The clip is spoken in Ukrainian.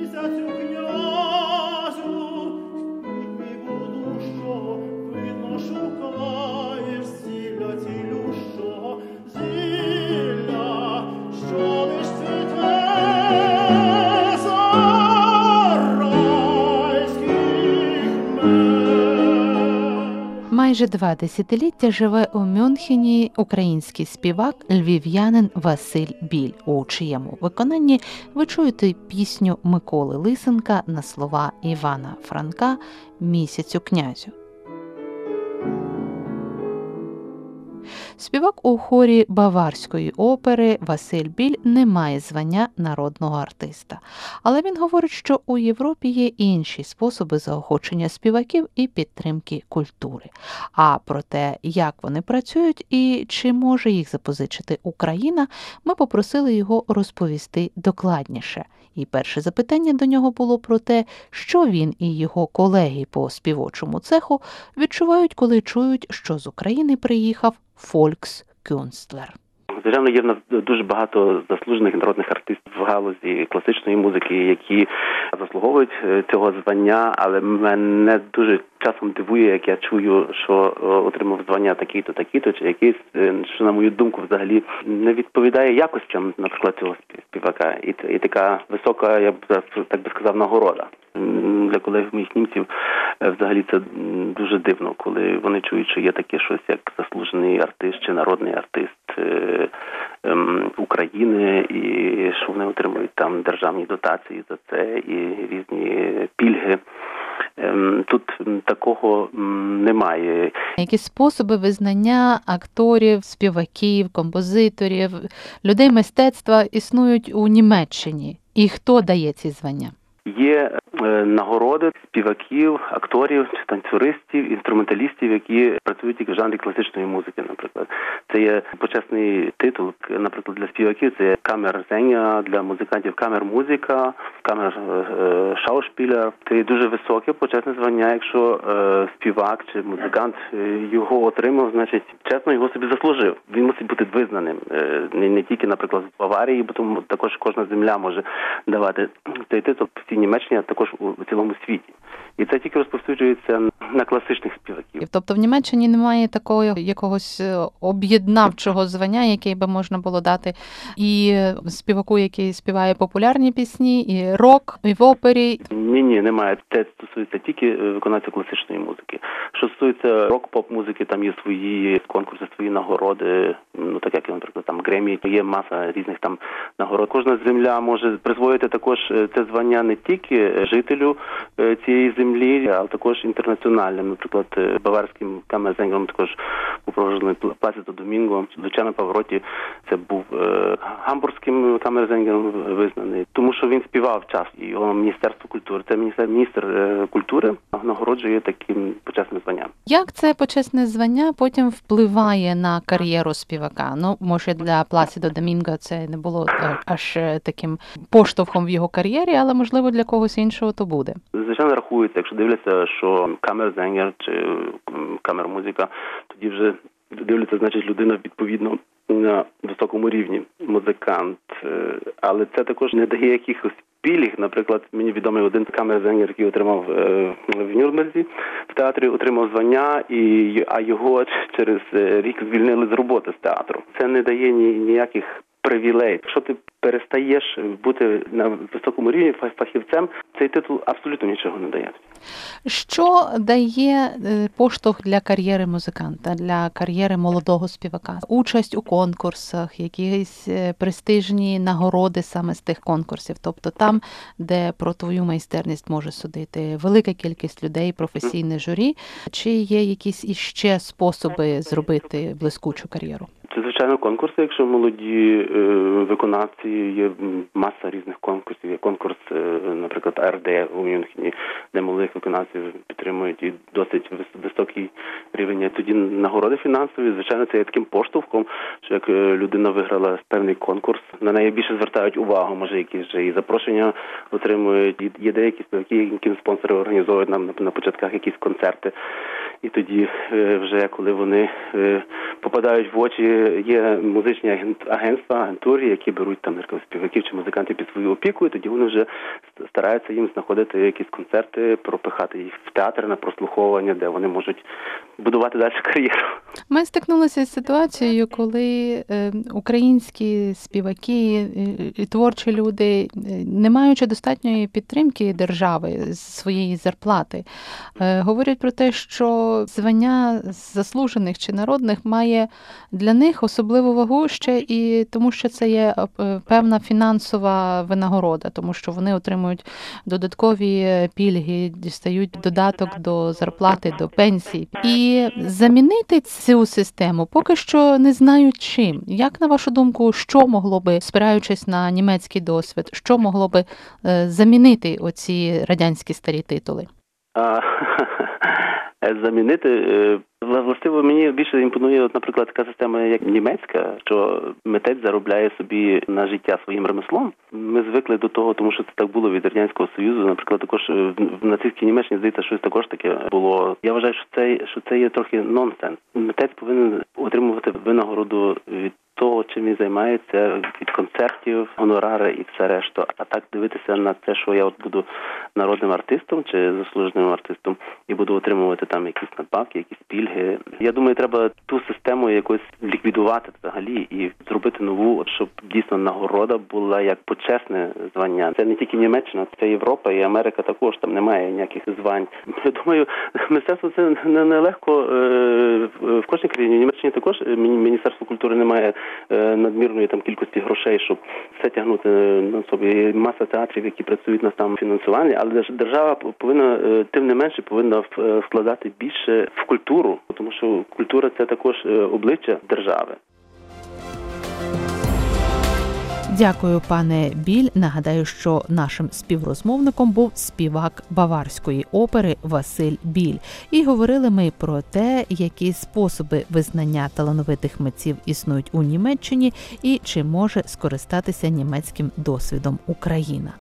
Майже 2 десятиліття живе у Мюнхені український співак, львів'янин Василь Біль, у чиєму виконанні ви чуєте пісню Миколи Лисенка на слова Івана Франка «Місяцю князю». Співак у хорі Баварської опери Василь Біль не має звання народного артиста. Але він говорить, що у Європі є інші способи заохочення співаків і підтримки культури. А про те, як вони працюють і чи може їх запозичити Україна, ми попросили його розповісти докладніше. І перше запитання до нього було про те, що він і його колеги по співочому цеху відчувають, коли чують, що з України приїхав фолькскюнстлер. Звичайно, є в нас дуже багато заслужених народних артистів в галузі класичної музики, які заслуговують цього звання, але мене дуже часом дивує, як я чую, що отримав звання такий-то, такий-то, чи якийсь, що, на мою думку, взагалі не відповідає якостям, наприклад, цього співака. І така висока, я б так би сказав, нагорода. Для колег моїх німців взагалі це дуже дивно, коли вони чують, що є таке щось, як заслужений артист чи народний артист України, і що вони отримують там державні дотації за це і різні пільги. Тут такого немає. Які способи визнання акторів, співаків, композиторів, людей мистецтва існують у Німеччині? І хто дає ці звання? Є нагороди співаків, акторів, танцюристів, інструменталістів, які працюють в жанрі класичної музики, наприклад. Це є почесний титул, наприклад, для співаків це камер-зеня, для музикантів камер-музика, камер-шаушпілер. Це дуже високе почесне звання. Якщо співак чи музикант його отримав, значить, чесно, його собі заслужив. Він мусить бути визнаним. Не тільки, наприклад, в Баварії, бо тому також кожна земля може давати цей титул в цій Німеччині, а також у цілому світі. І це тільки розповсюджується на класичних співаків. Тобто в Німеччині немає такого якогось об'єднавчого звання, яке би можна було дати і співаку, який співає популярні пісні, і рок, і в опері? Ні, немає. Це стосується тільки виконавців класичної музики. Що стосується рок-поп-музики, там є свої конкурси, свої нагороди, так як, наприклад, там Гремі, є маса різних там нагород. Кожна земля може присвоїти також це звання не тільки жителю цієї землі, а також інтернаціональним. Наприклад, баварським камер-зенгером також був проваджений Пласідо Домінго. Звичайно, Павроті це був гамбурзьким камер-зенгером визнаний, тому що він співав час, і його Міністерство культури. Це міністр культури нагороджує таким почесним званням. Як це почесне звання потім впливає на кар'єру співака? Може, для Пласідо Домінго це не було аж таким поштовхом в його кар'єрі, але, можливо, для когось іншого то буде. Звичайно, рахується, якщо дивляться, що камер-зенгер чи камер-музика, тоді вже дивляться, значить, людина відповідно на високому рівні, музикант. Але це також не дає якихось пільг. Наприклад, мені відомий один камер-зенгер, який отримав в Нюрнберзі в театрі, отримав звання, а його через рік звільнили з роботи з театру. Це не дає ніяких привілей. Якщо ти перестаєш бути на високому рівні фахівцем, цей титул абсолютно нічого не дає. Що дає поштовх для кар'єри музиканта, для кар'єри молодого співака? Участь у конкурсах, якісь престижні нагороди саме з тих конкурсів, тобто там, де про твою майстерність може судити велика кількість людей, професійне журі, чи є якісь іще способи зробити блискучу кар'єру? Це, звичайно, конкурси. Якщо молоді виконавці, є маса різних конкурсів. Є конкурс, наприклад, АРД у Мюнхені, де молодих виконавців підтримують і досить високий рівень. Тоді нагороди фінансові, звичайно, це є таким поштовхом, що як людина виграла певний конкурс, на неї більше звертають увагу, може якісь вже і запрошення отримують. Є деякі співаки, яким спонсори організовують нам на початках якісь концерти. і тоді вже коли вони попадають в очі, є музичні агентства, агентури, які беруть там співаків чи музикантів під свою опіку, і тоді вони вже стараються їм знаходити якісь концерти, пропихати їх в театр на прослуховування, де вони можуть будувати далі кар'єру. Ми стикнулися з ситуацією, коли українські співаки і творчі люди, не маючи достатньої підтримки держави з своєї зарплати, говорять про те, що звання заслужених чи народних має для них особливу вагу ще і тому, що це є певна фінансова винагорода, тому що вони отримують додаткові пільги, дістають додаток до зарплати, до пенсій. І замінити цю систему поки що не знають чим. Як, на вашу думку, що могло би, спираючись на німецький досвід, що могло би замінити оці радянські старі титули? Замінити, властиво, мені більше імпонує, наприклад, така система, як німецька, що митець заробляє собі на життя своїм ремеслом. Ми звикли до того, тому що це так було від Радянського Союзу. Наприклад, також в нацистській Німеччині, здається, щось також таке було. Я вважаю, що це є трохи нонсенс. Митець повинен отримувати винагороду від того, чим він займається, від концертів, гонорари і все решту. А так дивитися на те, що я буду народним артистом чи заслуженим артистом і буду отримувати там якісь надбавки, якісь пільги. Я думаю, треба ту систему якось ліквідувати взагалі і зробити нову, щоб дійсно нагорода була як почесне звання. Це не тільки Німеччина, це Європа і Америка також, там немає ніяких звань. Я думаю, мистецтво це нелегко в кожній країні. В Німеччині також Міністерство культури немає надмірної там кількості грошей, щоб все тягнути на собі. Маса театрів, які працюють на самофінансуванні, але держава повинна, тим не менше, повинна вкладати більше в культуру, тому що культура – це також обличчя держави. Дякую, пане Біль. Нагадаю, що нашим співрозмовником був співак Баварської опери Василь Біль. І говорили ми про те, які способи визнання талановитих митців існують у Німеччині і чи може скористатися німецьким досвідом Україна.